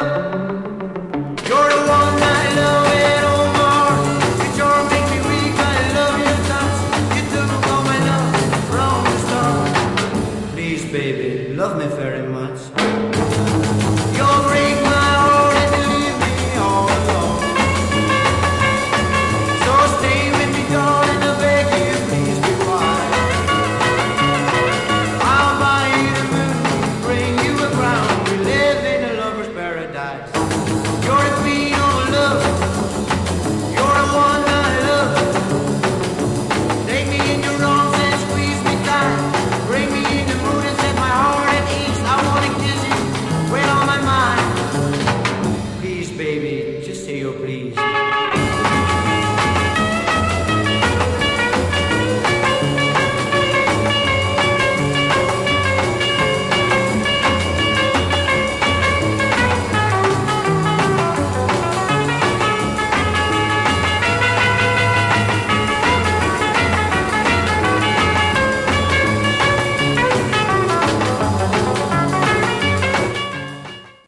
You're the one I love and oh more. You sure make me weak, I love your touch. You took all my love from the start. Please baby, love me very much. You'll break my heart and leave me all alone. So stay with me darling, I beg you, please be quiet. I'll buy you the moon, bring you a crown. We live in a lover's paradise. You're the queen of love. You're the one I love. Take me in your arms and squeeze me tight. Bring me in the mood and set my heart at ease. I wanna kiss you with all my mind. Please, baby, just say your please.